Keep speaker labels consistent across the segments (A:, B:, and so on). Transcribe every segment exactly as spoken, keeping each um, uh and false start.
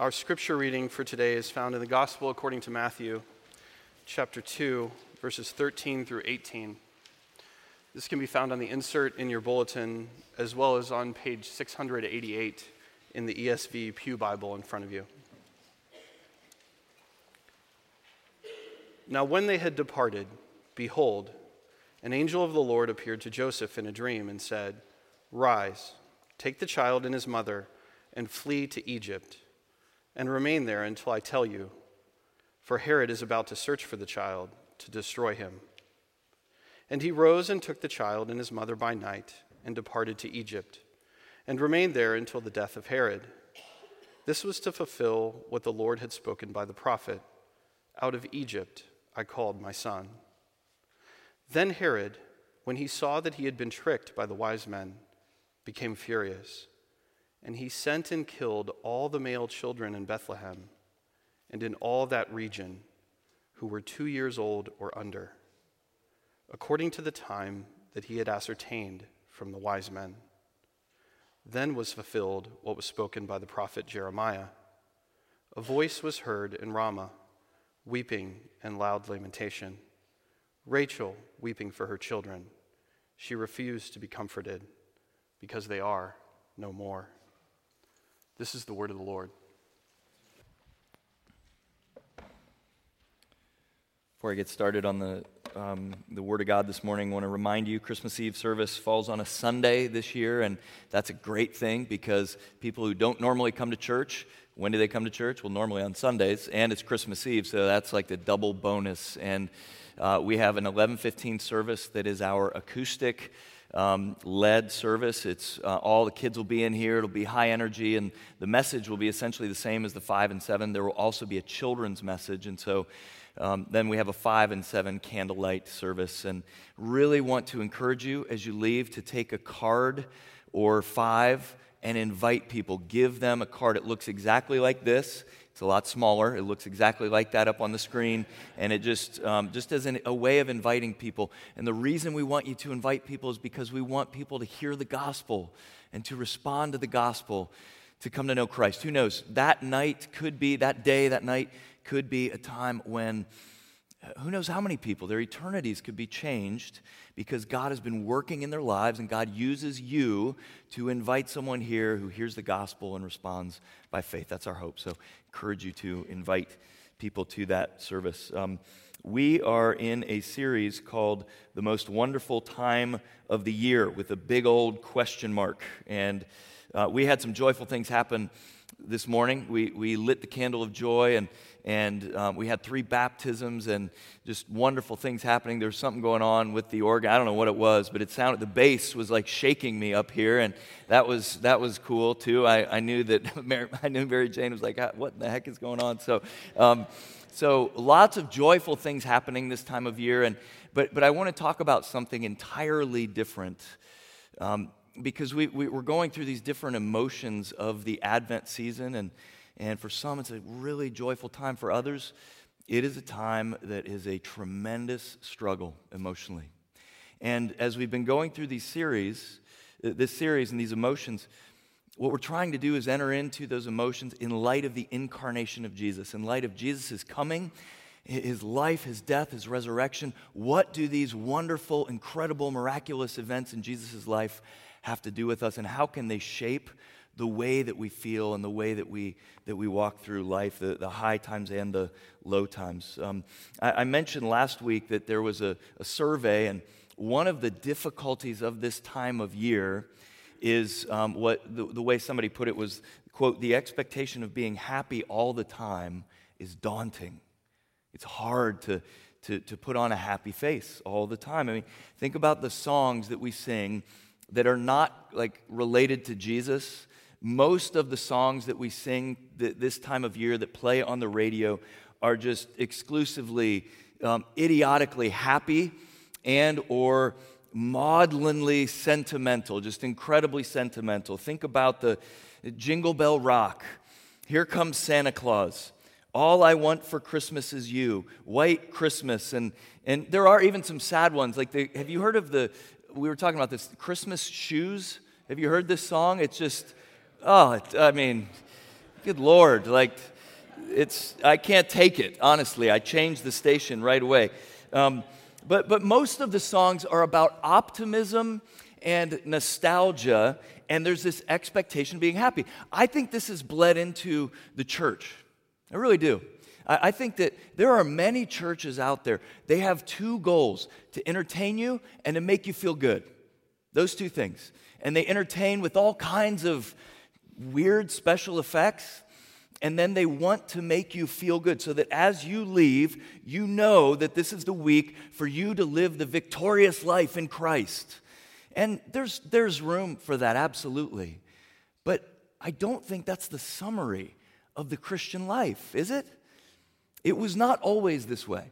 A: Our scripture reading for today is found in the Gospel according to Matthew, chapter two, verses thirteen through eighteen. This can be found on the insert in your bulletin, as well as on page six hundred eighty-eight in the E S V Pew Bible in front of you. Now when they had departed, behold, an angel of the Lord appeared to Joseph in a dream and said, "Rise, take the child and his mother, and flee to Egypt, and remain there until I tell you, for Herod is about to search for the child to destroy him." And he rose and took the child and his mother by night and departed to Egypt, and remained there until the death of Herod. This was to fulfill what the Lord had spoken by the prophet, "Out of Egypt I called my son." Then Herod, when he saw that he had been tricked by the wise men, became furious. And he sent and killed all the male children in Bethlehem and in all that region who were two years old or under, according to the time that he had ascertained from the wise men. Then was fulfilled what was spoken by the prophet Jeremiah. A voice was heard in Ramah, weeping and loud lamentation, Rachel weeping for her children. She refused to be comforted, because they are no more. This is the word of the Lord.
B: Before I get started on the um, the Word of God this morning, I want to remind you Christmas Eve service falls on a Sunday this year, and that's a great thing because people who don't normally come to church, when do they come to church? Well, normally on Sundays, and it's Christmas Eve, so that's like the double bonus. And uh, we have an eleven fifteen service that is our acoustic Um, led service. It's uh, all the kids will be in here. It'll be high energy, and the message will be essentially the same as the five and seven. There will also be a children's message, and so um, then we have a five and seven candlelight service. And really want to encourage you as you leave to take a card or five and invite people. Give them a card. It looks exactly like this. It's a lot smaller. It looks exactly like that up on the screen, and it just um, just as an, a way of inviting people. And the reason we want you to invite people is because we want people to hear the gospel and to respond to the gospel, to come to know Christ. Who knows? That night could be, that day, that night could be a time when, who knows how many people, their eternities could be changed because God has been working in their lives, and God uses you to invite someone here who hears the gospel and responds by faith. That's our hope. So encourage you to invite people to that service. Um, we are in a series called The Most Wonderful Time of the Year with a big old question mark. And uh, we had some joyful things happen this morning. We we lit the candle of joy, and and um, we had three baptisms and just wonderful things happening. There was something going on with the organ. I don't know what it was, but it sounded, the bass was like shaking me up here, and that was that was cool too. I, I knew that Mary, I knew Mary Jane was like, what the heck is going on? So um, so lots of joyful things happening this time of year, and but but I want to talk about something entirely different. Um, Because we, we, we're going through these different emotions of the Advent season, and, and for some it's a really joyful time. For others, it is a time that is a tremendous struggle emotionally. And as we've been going through these series, this series and these emotions, what we're trying to do is enter into those emotions in light of the incarnation of Jesus, in light of Jesus' coming, His life, His death, His resurrection. What do these wonderful, incredible, miraculous events in Jesus' life have to do with us, and how can they shape the way that we feel and the way that we that we walk through life, the, the high times and the low times? Um, I, I mentioned last week that there was a, a survey, and one of the difficulties of this time of year is um, what the, the way somebody put it was, quote, "The expectation of being happy all the time is daunting." It's hard to, to, to put on a happy face all the time. I mean, think about the songs that we sing that are not like related to Jesus. Most of the songs that we sing th- this time of year that play on the radio are just exclusively um, idiotically happy and or maudlinly sentimental, just incredibly sentimental. Think about the Jingle Bell Rock, Here Comes Santa Claus, All I Want for Christmas Is You, White Christmas, and and there are even some sad ones. Like, the, have you heard of the, we were talking about this, Christmas Shoes? Have you heard this song? It's just, oh, it, I mean, Good Lord, like, it's, I can't take it, honestly. I changed the station right away. Um, but, but most of the songs are about optimism and nostalgia, and there's this expectation of being happy. I think this has bled into the church. I really do. I, I think that there are many churches out there, they have two goals, to entertain you and to make you feel good. Those two things. And they entertain with all kinds of weird special effects, and then they want to make you feel good so that as you leave, you know that this is the week for you to live the victorious life in Christ. And there's, there's room for that, absolutely. But I don't think that's the summary of the Christian life, is it? It was not always this way.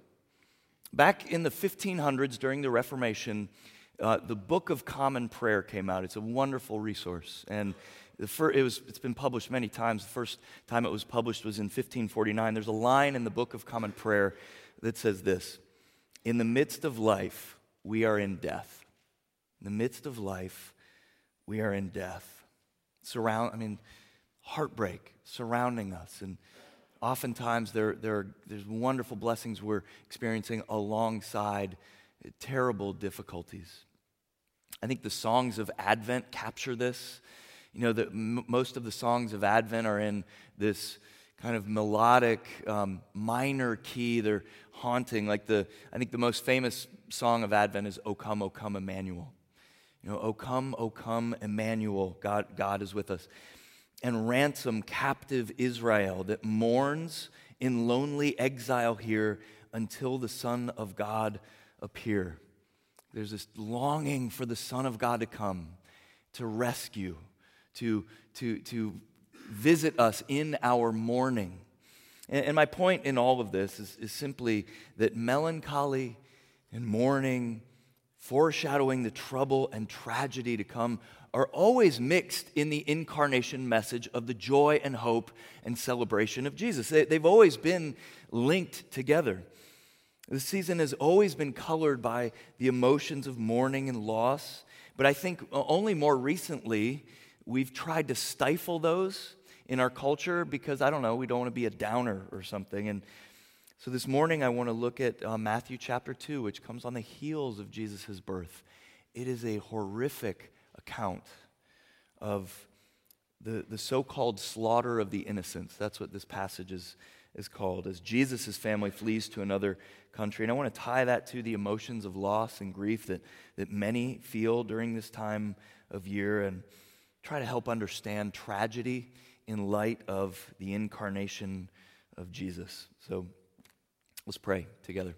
B: Back in the fifteen hundreds, during the Reformation, uh, the Book of Common Prayer came out. It's a wonderful resource, and the fir- it was, it's been published many times. The first time it was published was in fifteen forty-nine. There's a line in the Book of Common Prayer that says this: "In the midst of life, we are in death. In the midst of life, we are in death." Surround, I mean, heartbreak surrounding us, and oftentimes there, there are, there's wonderful blessings we're experiencing alongside terrible difficulties. I think the songs of Advent capture this. You know, that m- most of the songs of Advent are in this kind of melodic, um, minor key. They're haunting. Like the, I think the most famous song of Advent is "O Come, O Come, Emmanuel." You know, "O come, O come, Emmanuel, God, God is with us." And ransom captive Israel that mourns in lonely exile here until the Son of God appear. There's this longing for the Son of God to come, to rescue, to, to, to visit us in our mourning. And, and my point in all of this is, is simply that melancholy and mourning, foreshadowing the trouble and tragedy to come, are always mixed in the incarnation message of the joy and hope and celebration of Jesus. They, they've always been linked together. The season has always been colored by the emotions of mourning and loss, but I think only more recently we've tried to stifle those in our culture because, I don't know, we don't want to be a downer or something. And so this morning I want to look at uh, Matthew chapter two, which comes on the heels of Jesus' birth. It is a horrific account of the, the so-called slaughter of the innocents. That's what this passage is, is called, as Jesus' family flees to another country. And I want to tie that to the emotions of loss and grief that, that many feel during this time of year, and try to help understand tragedy in light of the incarnation of Jesus. So let's pray together.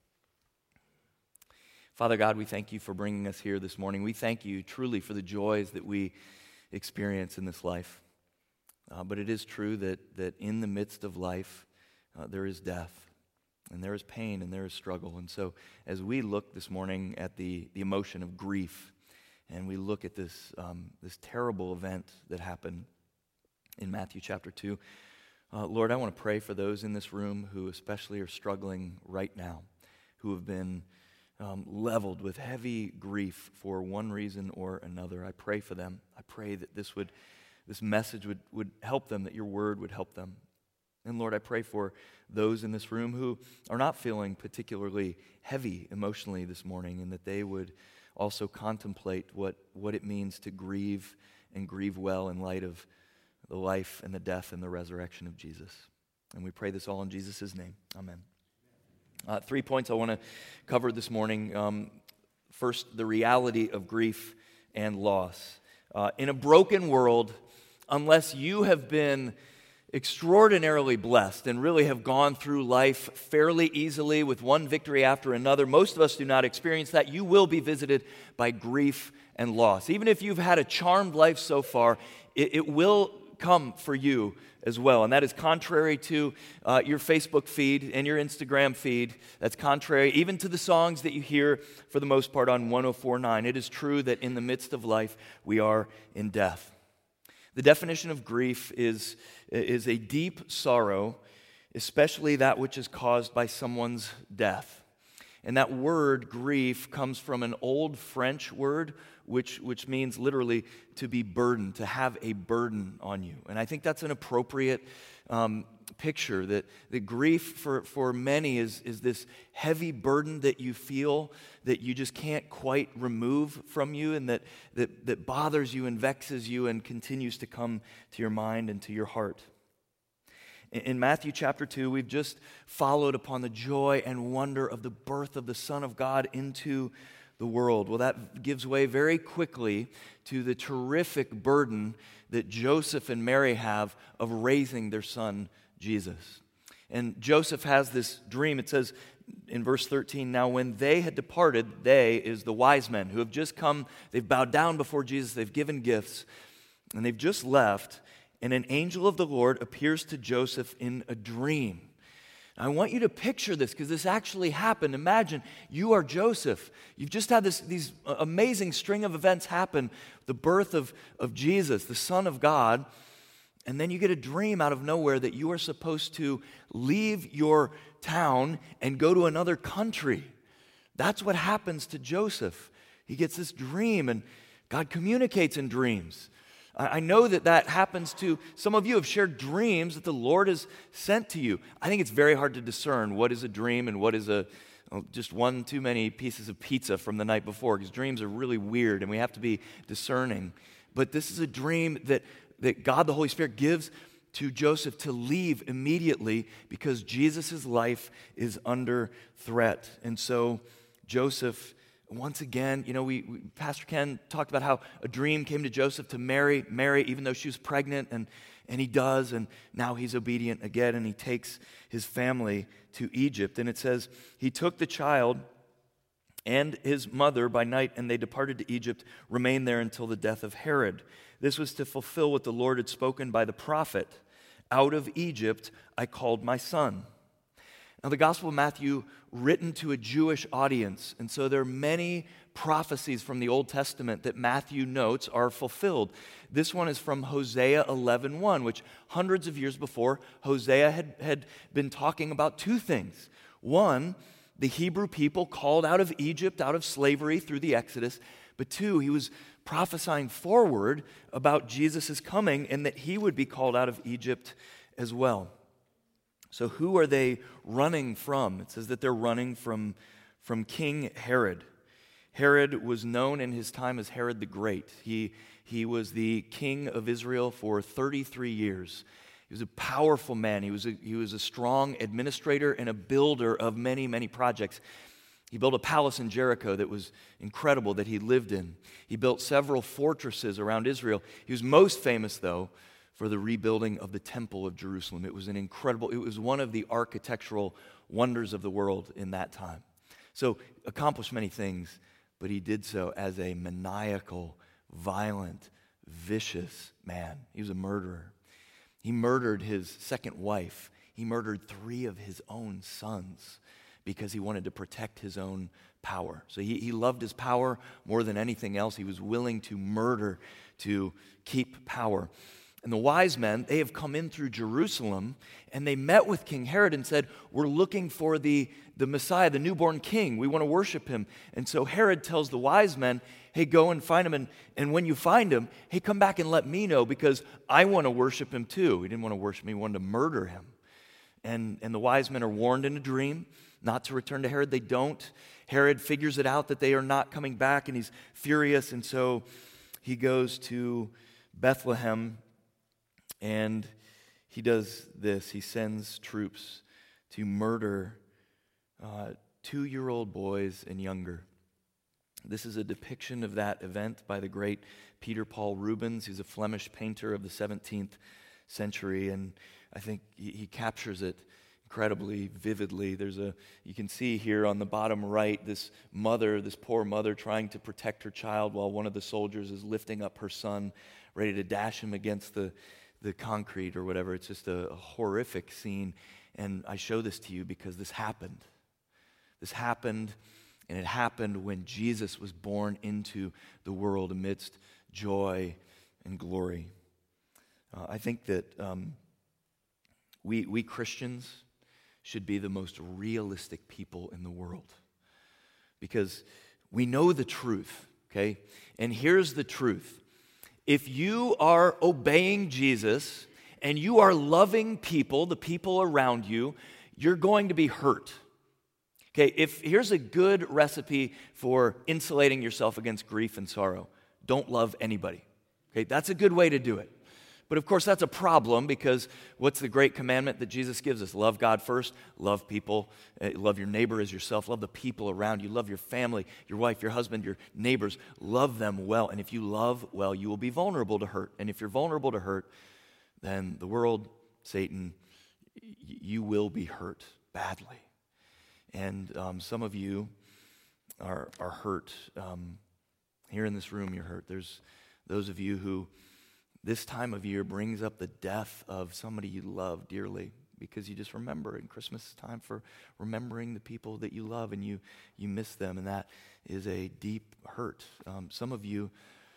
B: Father God, we thank you for bringing us here this morning. We thank you truly for the joys that we experience in this life. Uh, but it is true that, that in the midst of life, uh, there is death, and there is pain, and there is struggle. And so as we look this morning at the, the emotion of grief, and we look at this, um, this terrible event that happened in Matthew chapter two, uh, Lord, I want to pray for those in this room who especially are struggling right now, who have been Um, leveled with heavy grief for one reason or another. I pray for them. I pray that this would, this message would, would help them, that your word would help them. And Lord, I pray for those in this room who are not feeling particularly heavy emotionally this morning, and that they would also contemplate what, what it means to grieve and grieve well in light of the life and the death and the resurrection of Jesus. And we pray this all in Jesus' name. Amen. Uh, three points I want to cover this morning. Um, first, the reality of grief and loss. Uh, in a broken world, unless you have been extraordinarily blessed and really have gone through life fairly easily with one victory after another, most of us do not experience that. You will be visited by grief and loss. Even if you've had a charmed life so far, it, it will come for you as well. And that is contrary to uh, your Facebook feed and your Instagram feed. That's contrary even to the songs that you hear for the most part on one oh four point nine. It is true that in the midst of life, we are in death. The definition of grief is, is a deep sorrow, especially that which is caused by someone's death. And that word, grief, comes from an old French word which, which means literally to be burdened, to have a burden on you. And I think that's an appropriate um, picture, that the grief for, for many is, is this heavy burden that you feel that you just can't quite remove from you, and that, that, that bothers you and vexes you and continues to come to your mind and to your heart. In, in Matthew chapter two, we've just followed upon the joy and wonder of the birth of the Son of God into the world. Well, that gives way very quickly to the terrific burden that Joseph and Mary have of raising their son Jesus. And Joseph has this dream. It says in verse thirteen, now when they had departed, they is the wise men who have just come, they've bowed down before Jesus, they've given gifts, and they've just left, and an angel of the Lord appears to Joseph in a dream. I want you to picture this, because this actually happened. Imagine you are Joseph. You've just had this, these amazing string of events happen, the birth of, of Jesus, the Son of God, and then you get a dream out of nowhere that you are supposed to leave your town and go to another country. That's what happens to Joseph. He gets this dream, and God communicates in dreams. I know that that happens to some of you have shared dreams that the Lord has sent to you. I think it's very hard to discern what is a dream and what is a well, just one too many pieces of pizza from the night before, because dreams are really weird and we have to be discerning. But this is a dream that, that God, the Holy Spirit, gives to Joseph to leave immediately because Jesus' life is under threat. And so Joseph, once again, you know, we, we Pastor Ken talked about how a dream came to Joseph to marry Mary, even though she was pregnant, and, and he does, and now he's obedient again, and he takes his family to Egypt. And it says, he took the child and his mother by night, and they departed to Egypt, remained there until the death of Herod. This was to fulfill what the Lord had spoken by the prophet, out of Egypt I called my son. Now, the Gospel of Matthew, written to a Jewish audience, and so there are many prophecies from the Old Testament that Matthew notes are fulfilled. This one is from Hosea eleven one, which hundreds of years before, Hosea had, had been talking about two things. One, the Hebrew people called out of Egypt, out of slavery through the Exodus, but two, he was prophesying forward about Jesus' coming and that he would be called out of Egypt as well. So who are they running from? It says that they're running from, from King Herod. Herod was known in his time as Herod the Great. He, he was the king of Israel for thirty-three years. He was a powerful man. He was a, he was a strong administrator and a builder of many, many projects. He built a palace in Jericho that was incredible that he lived in. He built several fortresses around Israel. He was most famous, though, for the rebuilding of the Temple of Jerusalem. It was an incredible, it was one of the architectural wonders of the world in that time. So, accomplished many things, but he did so as a maniacal, violent, vicious man. He was a murderer. He murdered his second wife. He murdered three of his own sons because he wanted to protect his own power. So he, he loved his power more than anything else. He was willing to murder to keep power. And the wise men, they have come in through Jerusalem, and they met with King Herod and said, we're looking for the, the Messiah, the newborn king. We want to worship him. And so Herod tells the wise men, hey, go and find him. And, and when you find him, hey, come back and let me know, because I want to worship him too. He didn't want to worship me, he wanted to murder him. And, and the wise men are warned in a dream not to return to Herod. They don't. Herod figures it out that they are not coming back, and he's furious. And so he goes to Bethlehem, and he does this. He sends troops to murder uh, two-year-old boys and younger. This is a depiction of that event by the great Peter Paul Rubens. He's a Flemish painter of the seventeenth century, and I think he, he captures it incredibly vividly. There's a, you can see here on the bottom right, this mother, this poor mother trying to protect her child while one of the soldiers is lifting up her son, ready to dash him against the the concrete or whatever. It's just a, a horrific scene. And I show this to you because this happened. This happened, and it happened when Jesus was born into the world amidst joy and glory. Uh, I think that um, we, we Christians should be the most realistic people in the world, because we know the truth. okay? And here's the truth. If you are obeying Jesus and you are loving people, the people around you, you're going to be hurt. Okay, if here's a good recipe for insulating yourself against grief and sorrow. Don't love anybody. Okay, that's a good way to do it. But of course, that's a problem because what's the great commandment that Jesus gives us? Love God first, love people, uh, love your neighbor as yourself, love the people around you, love your family, your wife, your husband, your neighbors, love them well. And if you love well, you will be vulnerable to hurt. And if you're vulnerable to hurt, then the world, Satan, y- you will be hurt badly. And um, some of you are, are hurt. Um, here in this room, you're hurt. There's those of you who this time of year brings up the death of somebody you love dearly because you just remember in Christmas time for remembering the people that you love and you you miss them, and that is a deep hurt. Um, some of you,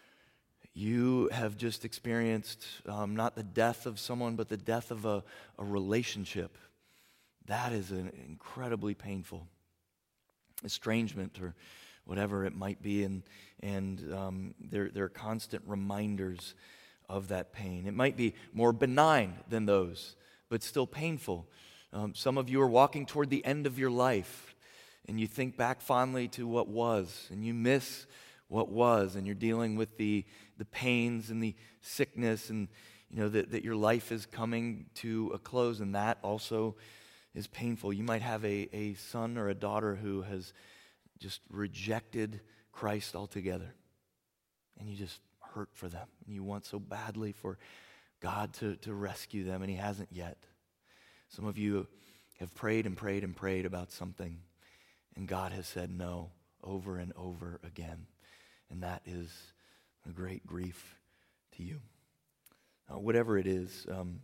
B: you have just experienced um, not the death of someone, but the death of a, a relationship. That is an incredibly painful estrangement or whatever it might be, and and um, there there are constant reminders of that pain. It might be more benign than those, but still painful. Um, some of you are walking toward the end of your life, and you think back fondly to what was, and you miss what was, and you're dealing with the the pains and the sickness, and you know that, that your life is coming to a close, and that also is painful. You might have a, a son or a daughter who has just rejected Christ altogether, and you just hurt for them, and you want so badly for God to, to rescue them, and he hasn't yet. Some of you have prayed and prayed and prayed about something, and God has said no over and over again, and that is a great grief to you. Uh, whatever it is, um,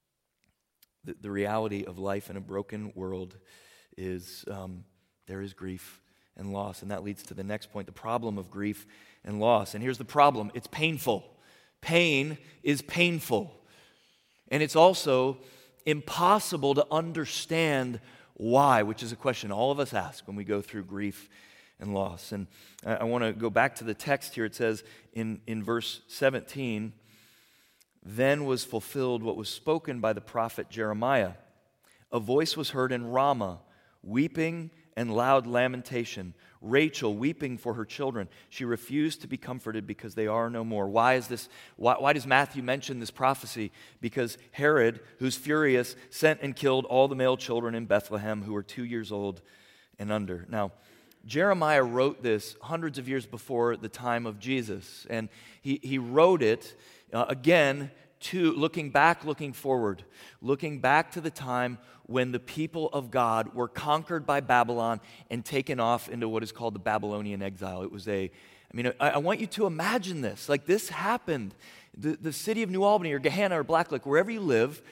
B: the, the reality of life in a broken world is um, there is grief and loss. And that leads to the next point, the problem of grief and loss. And here's the problem. It's painful. Pain is painful. And it's also impossible to understand why, which is a question all of us ask when we go through grief and loss. And I, I want to go back to the text here. It says in, in verse seventeen, then was fulfilled what was spoken by the prophet Jeremiah. A voice was heard in Ramah, weeping and loud lamentation. Rachel weeping for her children. She refused to be comforted because they are no more. Why is this? Why, why does Matthew mention this prophecy? Because Herod, who's furious, sent and killed all the male children in Bethlehem who were two years old and under. Now, Jeremiah wrote this hundreds of years before the time of Jesus, and he, he wrote it uh, again to looking back, looking forward, looking back to the time when the people of God were conquered by Babylon and taken off into what is called the Babylonian exile. It was a, I mean, I, I want you to imagine this. Like this happened. The, the city of New Albany or Gahanna or Blacklick, wherever you live,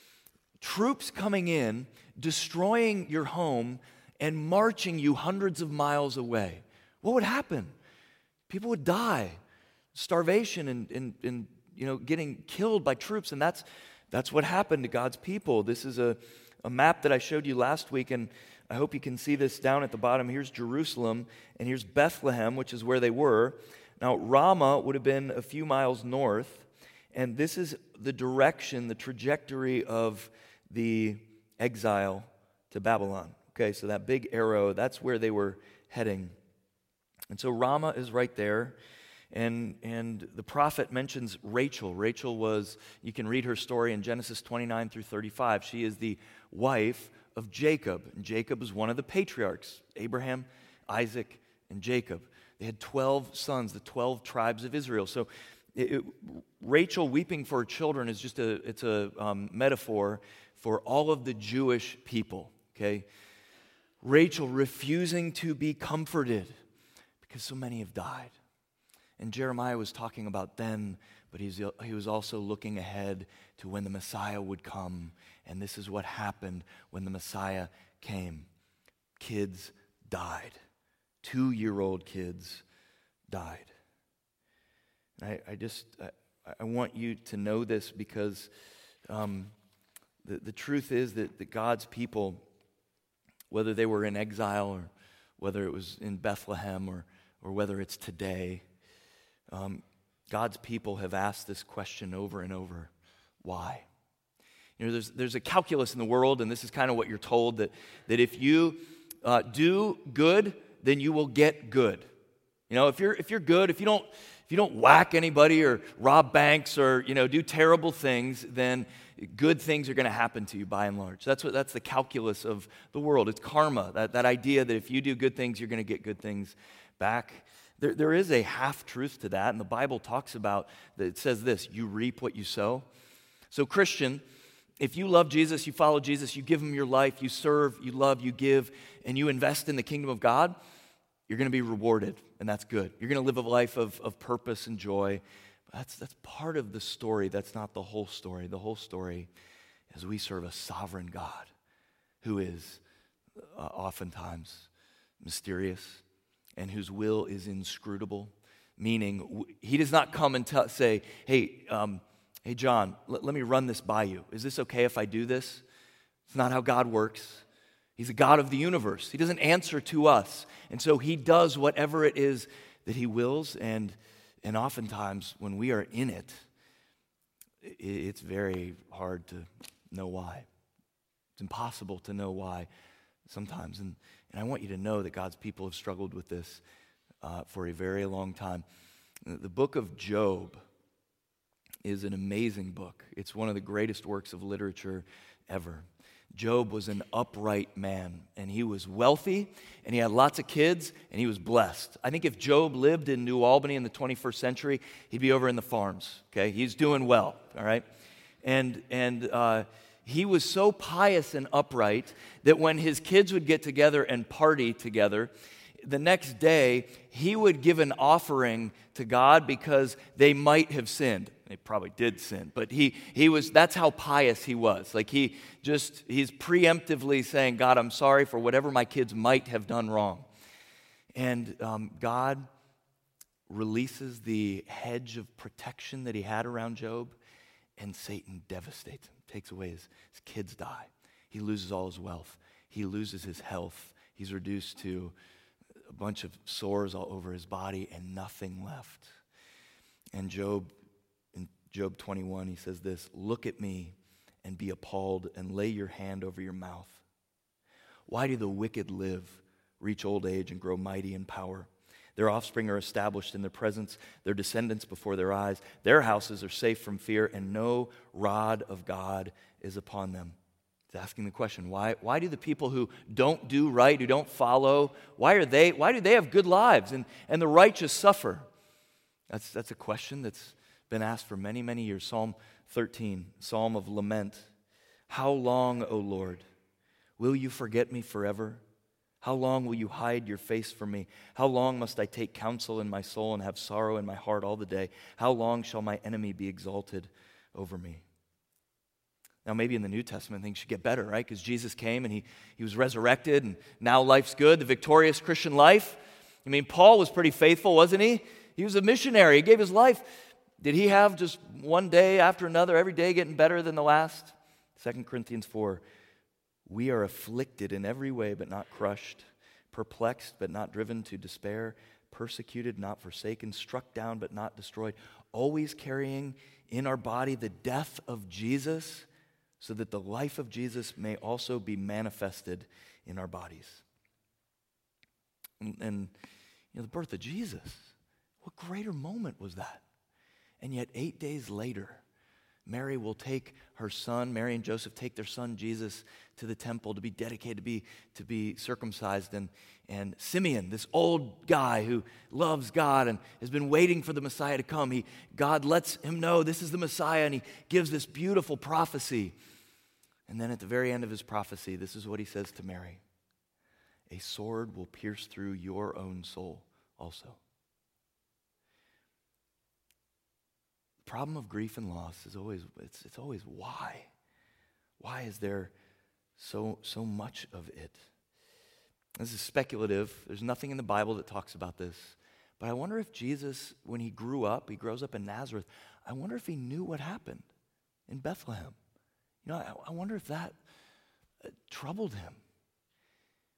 B: troops coming in, destroying your home, and marching you hundreds of miles away. What would happen? People would die. Starvation and, and, and you know, getting killed by troops, and that's that's what happened to God's people. This is a, a map that I showed you last week, and I hope you can see this down at the bottom. Here's Jerusalem, and here's Bethlehem, which is where they were. Now, Ramah would have been a few miles north, and this is the direction, the trajectory of the exile to Babylon. Okay, so that big arrow, that's where they were heading. And so Ramah is right there. And, and the prophet mentions Rachel. Rachel was, you can read her story in Genesis twenty-nine through thirty-five. She is the wife of Jacob. And Jacob was one of the patriarchs, Abraham, Isaac, and Jacob. They had twelve sons, the twelve tribes of Israel. So it, it, Rachel weeping for her children is just a, it's a um, metaphor for all of the Jewish people, okay? Rachel refusing to be comforted because so many have died. And Jeremiah was talking about then, but he's, he was also looking ahead to when the Messiah would come. And this is what happened when the Messiah came. Kids died. Two-year-old kids died. I, I just, I, I want you to know this because um, the, the truth is that, that God's people, whether they were in exile or whether it was in Bethlehem or, or whether it's today, um, God's people have asked this question over and over. Why? You know, there's, there's a calculus in the world, and this is kind of what you're told, that, that if you uh, do good, then you will get good. You know, if you're if you're good, if you don't if you don't whack anybody or rob banks or, you know, do terrible things, then good things are going to happen to you by and large. That's what that's the calculus of the world. It's karma, that, that idea that if you do good things, you're going to get good things back. There, there is a half-truth to that, and the Bible talks about that. It says this: you reap what you sow. So, Christian, if you love Jesus, you follow Jesus, you give him your life, you serve, you love, you give, and you invest in the kingdom of God, you're going to be rewarded, and that's good. You're going to live a life of, of purpose and joy. But that's, that's part of the story. That's not the whole story. The whole story is we serve a sovereign God who is uh, oftentimes mysterious and whose will is inscrutable, meaning w- he does not come and t- say, hey, um, hey, John, l- let me run this by you. Is this okay if I do this? It's not how God works. He's a God of the universe. He doesn't answer to us. And so he does whatever it is that he wills. And, and oftentimes when we are in it, it's very hard to know why. It's impossible to know why sometimes. And, and I want you to know that God's people have struggled with this uh, for a very long time. The book of Job is an amazing book. It's one of the greatest works of literature ever. Job was an upright man, and he was wealthy, and he had lots of kids, and he was blessed. I think if Job lived in New Albany in the twenty-first century, he'd be over in the farms, okay? He's doing well, all right? And, and uh, he was so pious and upright that when his kids would get together and party together, the next day, he would give an offering to God because they might have sinned. They probably did sin, but he he was, that's how pious he was. Like he just, he's preemptively saying, God, I'm sorry for whatever my kids might have done wrong. And um, God releases the hedge of protection that he had around Job, and Satan devastates him, takes away his, his kids die. He loses all his wealth. He loses his health. He's reduced to a bunch of sores all over his body and nothing left. And Job, in Job twenty-one, he says this: look at me and be appalled and lay your hand over your mouth. Why do the wicked live, reach old age, and grow mighty in power? Their offspring are established in their presence, their descendants before their eyes. Their houses are safe from fear, and no rod of God is upon them. He's asking the question, why, why do the people who don't do right, who don't follow, why are they, why do they have good lives and, and the righteous suffer? That's, that's a question that's been asked for many, many years. Psalm thirteen, Psalm of Lament. How long, O Lord, will you forget me forever? How long will you hide your face from me? How long must I take counsel in my soul and have sorrow in my heart all the day? How long shall my enemy be exalted over me? Now, maybe in the New Testament, things should get better, right? Because Jesus came and he, he was resurrected, and now life's good, the victorious Christian life. I mean, Paul was pretty faithful, wasn't he? He was a missionary. He gave his life. Did he have just one day after another, every day getting better than the last? Second Corinthians four, we are afflicted in every way but not crushed, perplexed but not driven to despair, persecuted, not forsaken, struck down but not destroyed, always carrying in our body the death of Jesus, so that the life of Jesus may also be manifested in our bodies. And, and you know, the birth of Jesus, what greater moment was that? And yet eight days later, Mary will take her son, Mary and Joseph take their son Jesus to the temple to be dedicated, to be, to be circumcised. And, and Simeon, this old guy who loves God and has been waiting for the Messiah to come, he, God lets him know this is the Messiah, and he gives this beautiful prophecy. And then at the very end of his prophecy, this is what he says to Mary: a sword will pierce through your own soul also. The problem of grief and loss is always, it's, it's always why? Why is there so, so much of it? This is speculative. There's nothing in the Bible that talks about this. But I wonder if Jesus, when he grew up, he grows up in Nazareth, I wonder if he knew what happened in Bethlehem. You know, I, I wonder if that uh, troubled him.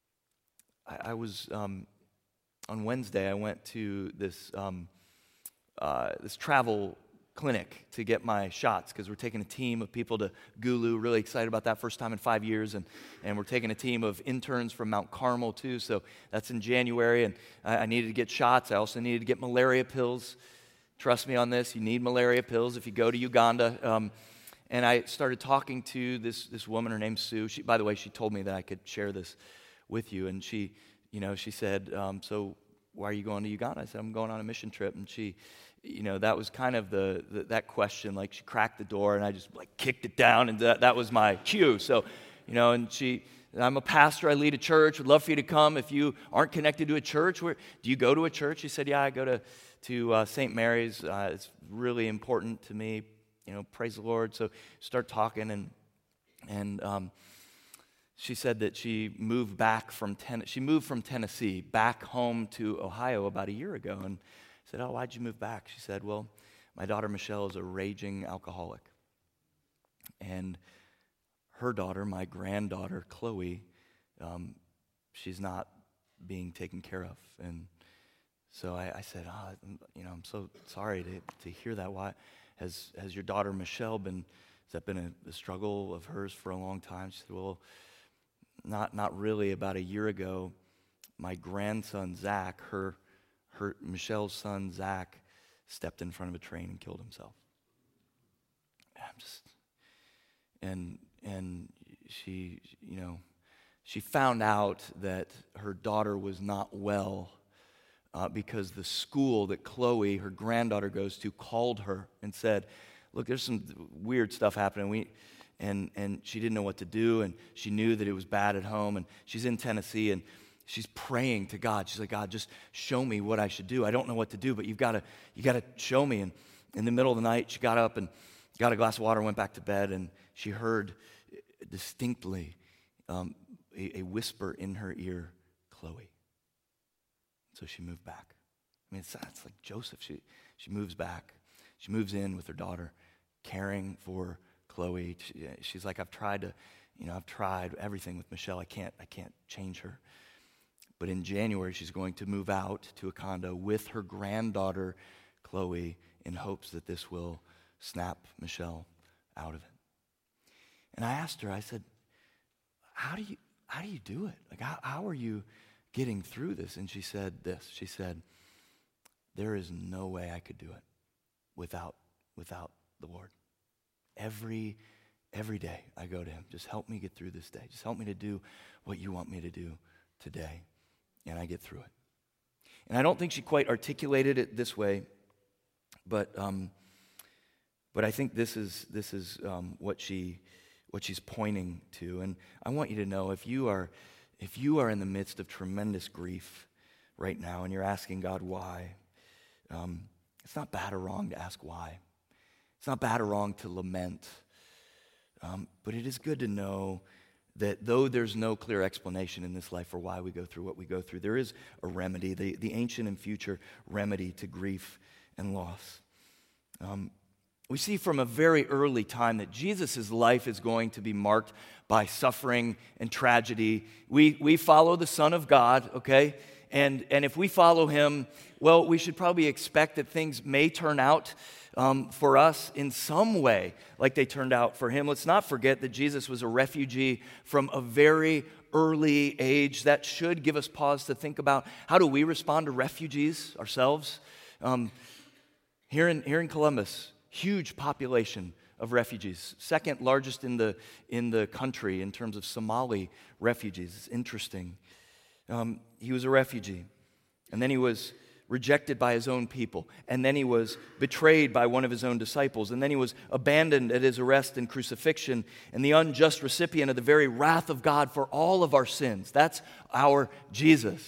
B: I, I was, um, on Wednesday, I went to this um, uh, this travel clinic to get my shots because we're taking a team of people to Gulu. Really excited about that, first time in five years. And, and we're taking a team of interns from Mount Carmel too. So that's in January. And I, I needed to get shots. I also needed to get malaria pills. Trust me on this. You need malaria pills if you go to Uganda. Um, and I started talking to this this woman. Her name's Sue. She, by the way, she told me that I could share this with you. And she, you know, she said, um, so why are you going to Uganda? I said, I'm going on a mission trip. And she, you know, that was kind of the, the that question. Like, she cracked the door, and I just like kicked it down, and that, that was my cue. So, you know, and she, I'm a pastor. I lead a church. Would love for you to come. If you aren't connected to a church, where do you go to a church? She said, yeah, I go to to uh, Saint Mary's. Uh, it's really important to me. You know, praise the Lord. So start talking, and and um, she said that she moved back from ten, she moved from Tennessee back home to Ohio about a year ago, and I said, oh, why'd you move back? She said, well, my daughter Michelle is a raging alcoholic, and her daughter, my granddaughter Chloe, um, she's not being taken care of. And so I, I said, oh, you know, I'm so sorry to, to hear that. Why has has your daughter Michelle been? Has that been a, a struggle of hers for a long time? She said, well, not not really. About a year ago, my grandson Zach, her her Michelle's son Zach, stepped in front of a train and killed himself. And I'm just and and she, you know, she found out that her daughter was not well. Uh, because the school that Chloe, her granddaughter, goes to, called her and said, look, there's some weird stuff happening. We, and, and she didn't know what to do, and she knew that it was bad at home, and she's in Tennessee, and she's praying to God. She's like, God, just show me what I should do. I don't know what to do, but you've got to you got to show me. And in the middle of the night, she got up and got a glass of water and went back to bed, and she heard distinctly um, a, a whisper in her ear, Chloe. So she moved back. I mean, it's, it's like Joseph. She she moves back. She moves in with her daughter, caring for Chloe. She, she's like, I've tried to, you know, I've tried everything with Michelle. I can't, I can't change her. But in January, she's going to move out to a condo with her granddaughter, Chloe, in hopes that this will snap Michelle out of it. And I asked her, I said, how do you, how do you do it? Like, how, how are you getting through this? And she said this. She said, there is no way I could do it without without the Lord. Every every day I go to him. Just help me get through this day. Just help me to do what you want me to do today. And I get through it. And I don't think she quite articulated it this way, but um, but I think this is this is um, what she what she's pointing to. And I want you to know, if you are If you are in the midst of tremendous grief right now and you're asking God why, um, it's not bad or wrong to ask why. It's not bad or wrong to lament. Um, but it is good to know that though there's no clear explanation in this life for why we go through what we go through, there is a remedy, the, the ancient and future remedy to grief and loss. Um, We see from a very early time that Jesus' life is going to be marked by suffering and tragedy. We we follow the Son of God, okay? And, and if we follow him, well, we should probably expect that things may turn out um, for us in some way like they turned out for him. Let's not forget that Jesus was a refugee from a very early age. That should give us pause to think about, how do we respond to refugees ourselves? Um, here in here in Columbus, huge population of refugees, second largest in the in the country in terms of Somali refugees. It's interesting. Um, he was a refugee, and then he was rejected by his own people, and then he was betrayed by one of his own disciples, and then he was abandoned at his arrest and crucifixion, and the unjust recipient of the very wrath of God for all of our sins. That's our Jesus.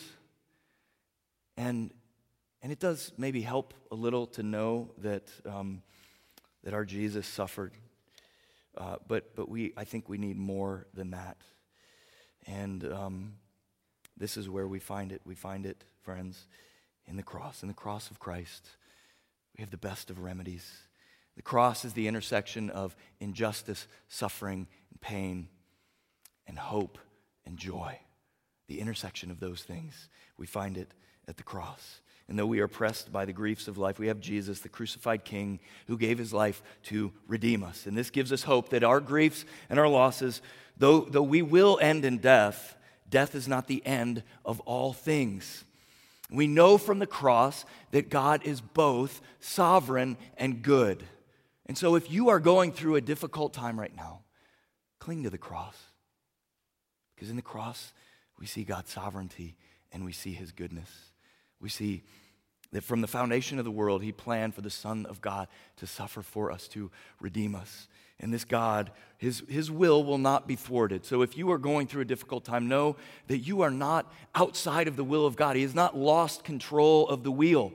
B: And and it does maybe help a little to know that. Um, that our Jesus suffered. Uh, but but we I think we need more than that. And um, this is where we find it. We find it, friends, in the cross. In the cross of Christ, we have the best of remedies. The cross is the intersection of injustice, suffering, and pain, and hope and joy. The intersection of those things, we find it at the cross. And though we are pressed by the griefs of life, we have Jesus, the crucified King, who gave his life to redeem us. And this gives us hope that our griefs and our losses, though, though we will end in death, death is not the end of all things. We know from the cross that God is both sovereign and good. And so if you are going through a difficult time right now, cling to the cross. Because in the cross, we see God's sovereignty and we see his goodness. We see that from the foundation of the world, he planned for the Son of God to suffer for us, to redeem us. And this God, his, his will will not be thwarted. So if you are going through a difficult time, know that you are not outside of the will of God. He has not lost control of the wheel.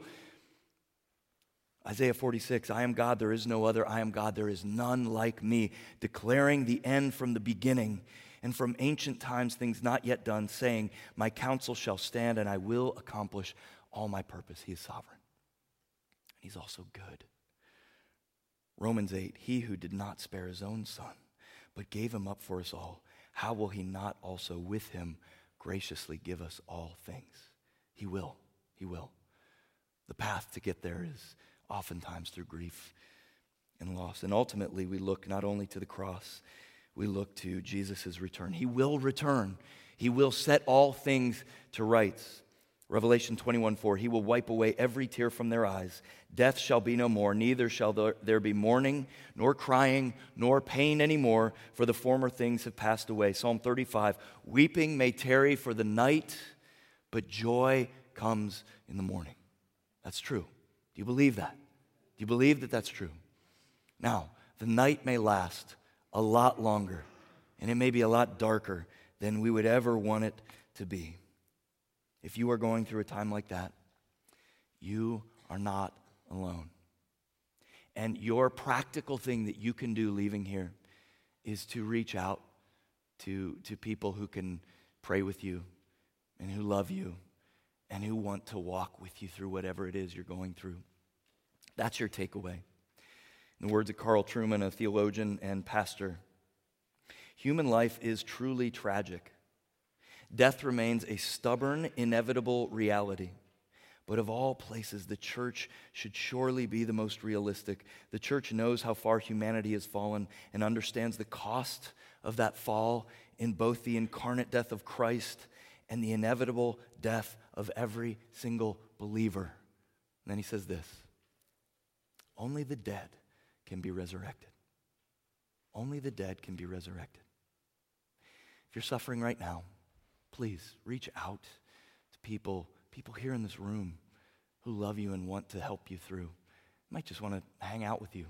B: Isaiah forty-six, I am God, there is no other. I am God, there is none like me. Declaring the end from the beginning, and from ancient times things not yet done, saying, my counsel shall stand, and I will accomplish all my purpose. He is sovereign. He's also good. Romans eight, he who did not spare his own son, but gave him up for us all, how will he not also with him graciously give us all things? He will. He will. The path to get there is oftentimes through grief and loss. And ultimately, we look not only to the cross, we look to Jesus' return. He will return. He will set all things to rights. Revelation twenty-one four, he will wipe away every tear from their eyes. Death shall be no more, neither shall there be mourning, nor crying, nor pain anymore, for the former things have passed away. Psalm thirty-five, weeping may tarry for the night, but joy comes in the morning. That's true. Do you believe that? Do you believe that that's true? Now, the night may last a lot longer, and it may be a lot darker than we would ever want it to be. If you are going through a time like that, you are not alone. And your practical thing that you can do leaving here is to reach out to, to people who can pray with you and who love you and who want to walk with you through whatever it is you're going through. That's your takeaway. In the words of Carl Trueman, a theologian and pastor, human life is truly tragic. Death remains a stubborn, inevitable reality. But of all places, the church should surely be the most realistic. The church knows how far humanity has fallen and understands the cost of that fall in both the incarnate death of Christ and the inevitable death of every single believer. And then he says this, only the dead can be resurrected. Only the dead can be resurrected. If you're suffering right now, please reach out to people, people here in this room who love you and want to help you through. Might just want to hang out with you.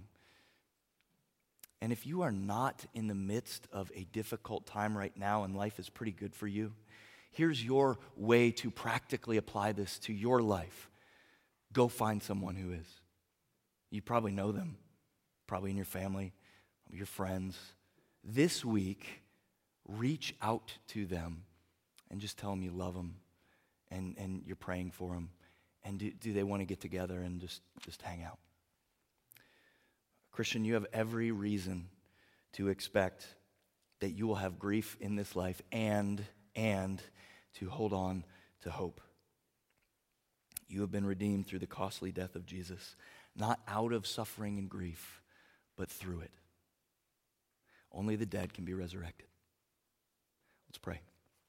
B: And if you are not in the midst of a difficult time right now and life is pretty good for you, here's your way to practically apply this to your life. Go find someone who is. You probably know them, probably in your family, your friends. This week, reach out to them and just tell them you love them and, and you're praying for them. And do, do they want to get together and just, just hang out? Christian, you have every reason to expect that you will have grief in this life and, and to hold on to hope. You have been redeemed through the costly death of Jesus, not out of suffering and grief, but through it. Only the dead can be resurrected. Let's pray.